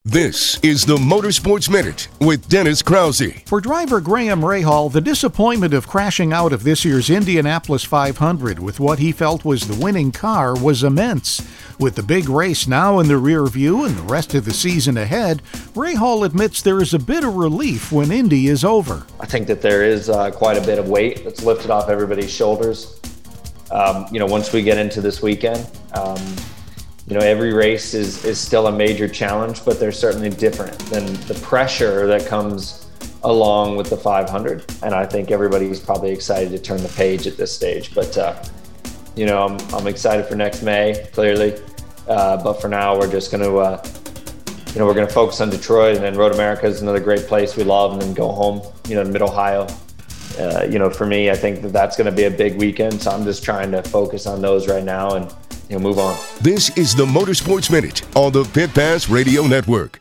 This is the Motorsports Minute with Dennis Krause. For driver Graham Rahal, the disappointment of crashing out of this year's Indianapolis 500 with what he felt was the winning car was immense. With the big race now in the rear view and the rest of the season ahead, Rahal admits there is a bit of relief when Indy is over. I think that there is quite a bit of weight that's lifted off everybody's shoulders. Once we get into this weekend, every race is still a major challenge, but they're certainly different than the pressure that comes along with the 500. And I think everybody's probably excited to turn the page at this stage. But, I'm excited for next May, clearly. But for now, we're just going to, we're going to focus on Detroit, and then Road America is another great place we love, and then go home, to Mid-Ohio. For me, I think that's going to be a big weekend. So I'm just trying to focus on those right now and move on. This is the Motorsports Minute on the Pit Pass Radio Network.